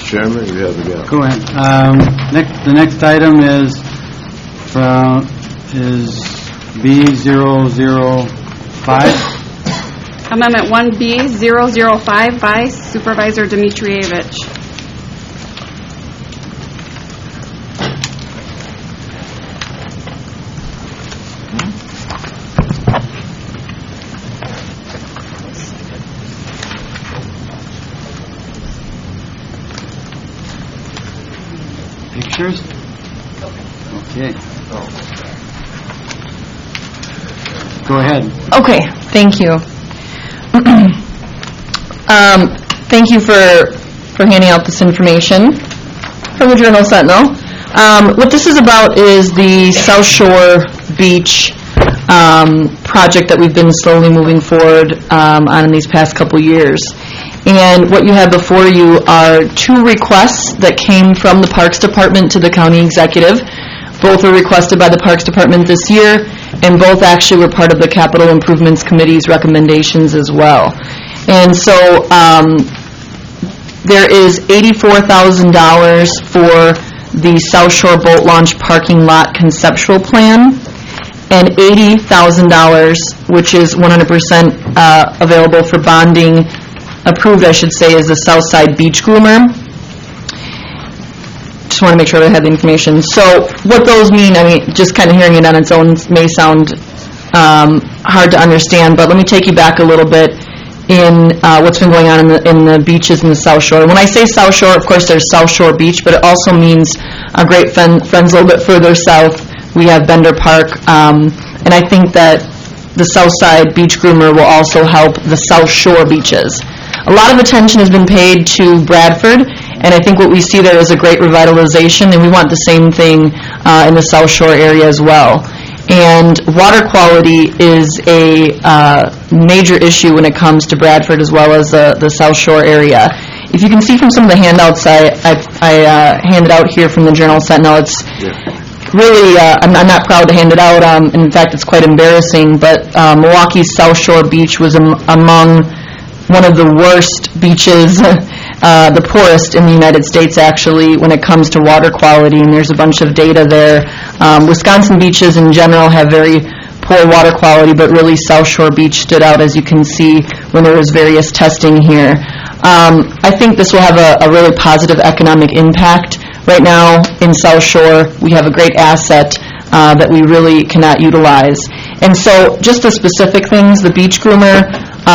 Chairman, you have the gavel. Go ahead. The next item is B005. Amendment 1B005 by Supervisor Dimitrievich. Pictures? Okay. Go ahead. Okay, thank you. Thank you for handing out this information from the Journal Sentinel. What this is about is the South Shore Beach project that we've been slowly moving forward on in these past couple years. And what you have before you are two requests that came from the Parks Department to the County Executive. Both were requested by the Parks Department this year, and both actually were part of the Capital Improvements Committee's recommendations as well. And so there is $84,000 for the South Shore Boat Launch Parking Lot Conceptual Plan, and $80,000, which is 100% available for bonding, approved, I should say, is the Southside Beach Groomer. Just want to make sure that I have the information. So what those mean, I mean, just kind of hearing it on its own may sound hard to understand, but let me take you back a little bit in what's been going on in the beaches in the South Shore. When I say South Shore, of course, there's South Shore Beach, but it also means our great friends a little bit further south. We have Bender Park, and I think that the Southside Beach Groomer will also help the South Shore beaches. A lot of attention has been paid to Bradford, and I think what we see there is a great revitalization, and we want the same thing in the South Shore area as well. And water quality is a major issue when it comes to Bradford as well as the South Shore area. If you can see from some of the handouts I handed out here from the Journal Sentinel, it's really, I'm not proud to hand it out. In fact, it's quite embarrassing, but Milwaukee's South Shore Beach was among one of the worst beaches, the poorest in the United States, actually, when it comes to water quality, and there's a bunch of data there. Wisconsin beaches in general have very poor water quality, but really South Shore Beach stood out, as you can see, when there was various testing here. I think this will have a really positive economic impact. Right now, in South Shore, we have a great asset that we really cannot utilize. And so, just the specific things, the beach groomer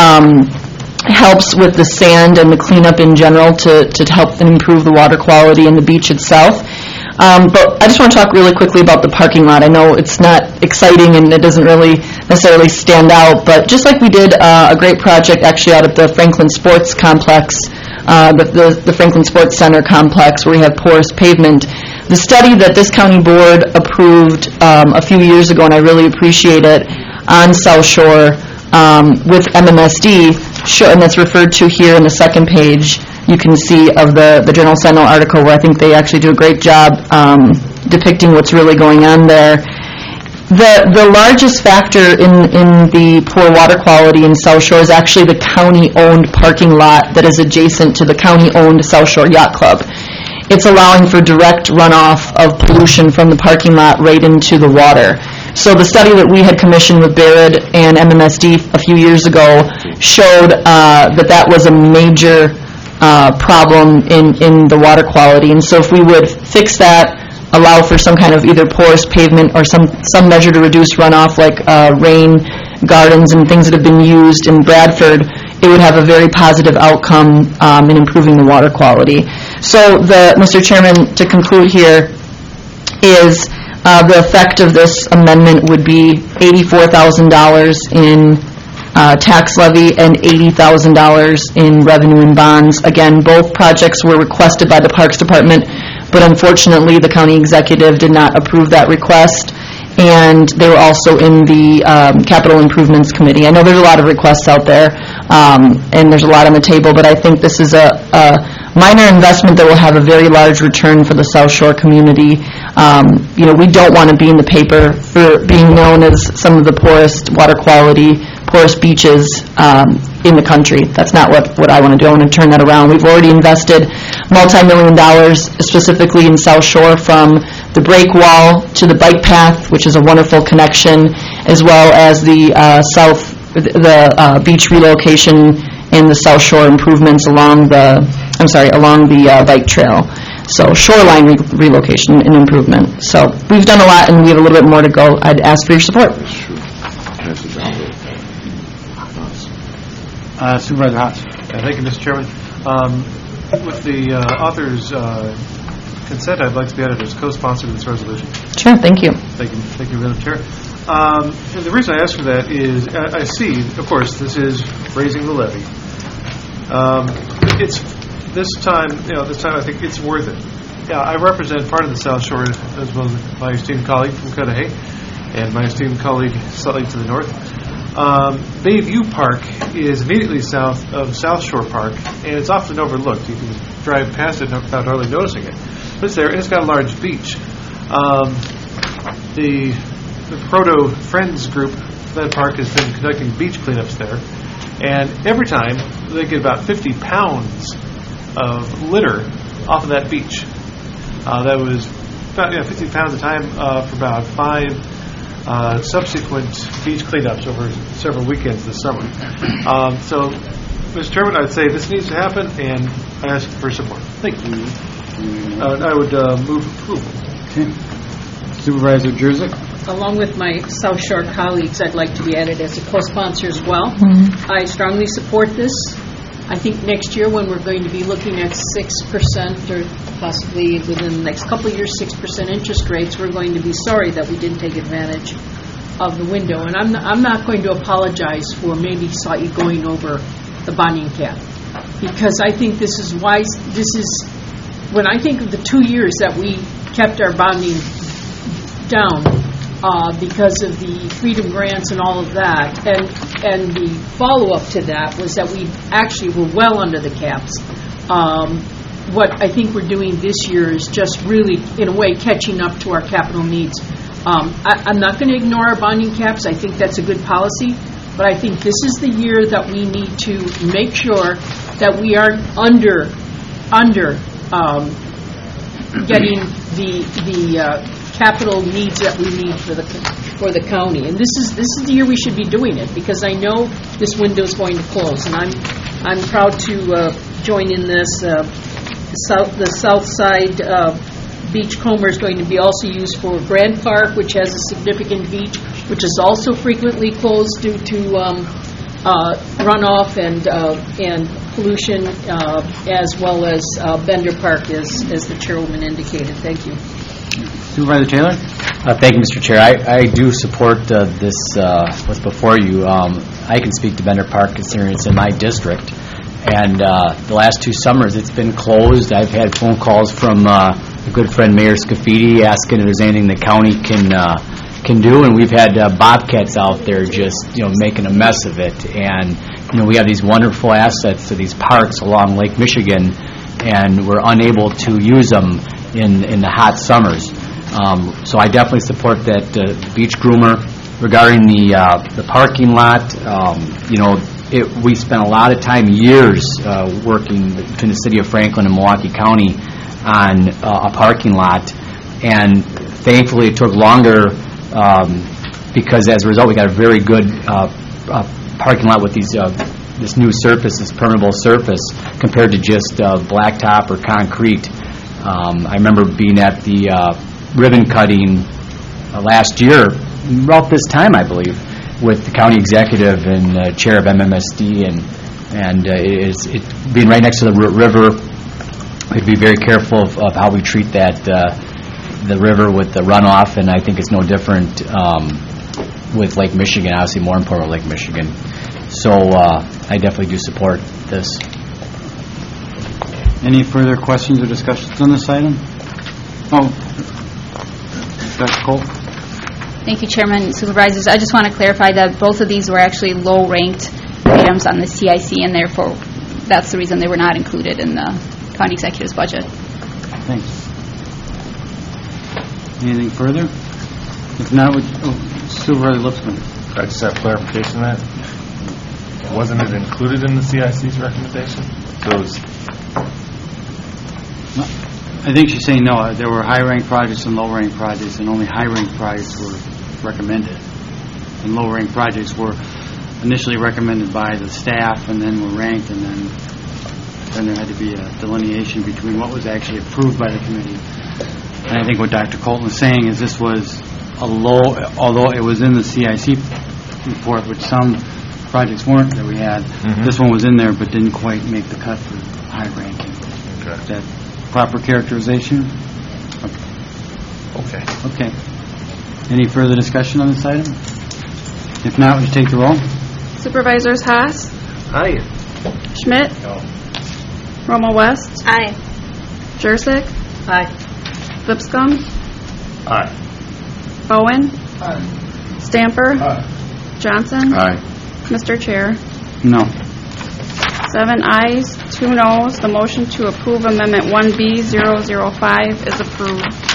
helps with the sand and the cleanup in general to help and improve the water quality in the beach itself. But I just want to talk really quickly about the parking lot. I know it's not exciting and it doesn't really necessarily stand out, but just like we did a great project actually out at the Franklin Sports Complex, the Franklin Sports Center complex, where we have porous pavement. The study that this county board approved a few years ago, and I really appreciate it, on South Shore with MMSD, and that's referred to here in the second page, you can see of the Journal Sentinel article, where I think they actually do a great job depicting what's really going on there. The largest factor in the poor water quality in South Shore is actually the county-owned parking lot that is adjacent to the county-owned South Shore Yacht Club. It's allowing for direct runoff of pollution from the parking lot right into the water. So the study that we had commissioned with Barrett and MMSD a few years ago showed that was a major problem in the water quality. And so if we would fix that, allow for some kind of either porous pavement or some measure to reduce runoff, like rain gardens and things that have been used in Bradford, it would have a very positive outcome in improving the water quality. So, Mr. Chairman, to conclude here, is the effect of this amendment would be $84,000 in tax levy and $80,000 in revenue and bonds. Again, both projects were requested by the Parks Department, but unfortunately the county executive did not approve that request, and they were also in the Capital Improvements Committee. I know there's a lot of requests out there, and there's a lot on the table, but I think this is a minor investment that will have a very large return for the South Shore community. We don't want to be in the paper for being known as some of the poorest water quality poorest beaches in the country. That's not what I want to do. I want to turn that around. We've already invested multi-million dollars specifically in South Shore, from the break wall to the bike path, which is a wonderful connection, as well as the beach relocation and the South Shore improvements along the bike trail. So shoreline relocation and improvement. So we've done a lot, and we have a little bit more to go. I'd ask for your support. Supervisor Haas. Thank you, Mr. Chairman. With the author's consent, I'd like to be added as co-sponsor to this resolution. Sure, thank you. Thank you, Madam Chair. And the reason I ask for that is I see, of course, this is raising the levy. This time I think it's worth it. Yeah, I represent part of the South Shore, as well as my esteemed colleague from Cudahy and my esteemed colleague slightly to the north. Bayview Park is immediately south of South Shore Park, and it's often overlooked. You can drive past it without hardly noticing it. But it's there, and it's got a large beach. The Proto Friends group for that park has been conducting beach cleanups there, and every time they get about 50 pounds of litter off of that beach. That was about 50 pounds a time for about 5 subsequent beach cleanups over several weekends this summer. So, Mr. Chairman, I'd say this needs to happen, and I ask for support. Thank you. I would move approval. Okay. Supervisor Jerzyk. Along with my South Shore colleagues, I'd like to be added as a co-sponsor as well. I strongly support this. I think next year, when we're going to be looking at 6% or possibly within the next couple of years, 6% interest rates, we're going to be sorry that we didn't take advantage of the window. And I'm not going to apologize for maybe slightly going over the bonding cap, because I think this is wise. This is, when I think of the 2 years that we kept our bonding down, because of the Freedom Grants and all of that, and the follow-up to that was that we actually were well under the caps. What I think we're doing this year is just really, in a way, catching up to our capital needs. I'm not going to ignore our bonding caps. I think that's a good policy, but I think this is the year that we need to make sure that we aren't under getting the capital needs that we need for the county, and this is the year we should be doing it, because I know this window is going to close, and I'm proud to join in this. The south side Beachcomber is going to be also used for Grand Park, which has a significant beach, which is also frequently closed due to runoff and pollution, as well as Bender Park, as the chairwoman indicated. Thank you. Supervisor Taylor? Thank you, Mr. Chair. I do support this, what's before you. I can speak to Bender Park considering it's in my district. And the last 2 summers it's been closed. I've had phone calls from a good friend, Mayor Scafidi, asking if there's anything the county can do. And we've had bobcats out there just, making a mess of it. And, we have these wonderful assets to these parks along Lake Michigan, and we're unable to use them in the hot summers. So I definitely support that beach groomer. Regarding the parking lot, we spent a lot of time, years, working between the city of Franklin and Milwaukee County on a parking lot, and thankfully it took longer because as a result we got a very good parking lot with this new surface, this permeable surface, compared to just blacktop or concrete. I remember being at the ribbon cutting last year, about this time, I believe, with the county executive and chair of MMSD, and it being right next to the river, we'd be very careful of how we treat that the river with the runoff, and I think it's no different with Lake Michigan, obviously more important with Lake Michigan. So I definitely do support this. Any further questions or discussions on this item? Dr. Cole? Thank you, Chairman, Supervisors. I just want to clarify that both of these were actually low-ranked items on the CIC, and therefore that's the reason they were not included in the county executive's budget. Thanks. Anything further? If not, Supervisor Lipscomb. I just have clarification on that. Wasn't it included in the CIC's recommendation? So it was, I think she's saying no, there were high-ranked projects and low-ranked projects, and only high-ranked projects were recommended. And low-ranked projects were initially recommended by the staff, and then were ranked, and then there had to be a delineation between what was actually approved by the committee. And I think what Dr. Colton is saying is this was a low, although it was in the CIC report, which some projects weren't that we had, this one was in there but didn't quite make the cut for high ranking. okay. Is that proper characterization? Okay. Okay. Any further discussion on this item? If not, would you take the roll? Supervisors Haas, Aye. Schmidt, No. Romo West, Aye. Jurassic, Aye. Lipscomb, Aye. Bowen, Stamper, Johnson, Aye. Mr. Chair. No. 7 ayes, 2 noes. The motion to approve Amendment 1B005 is approved.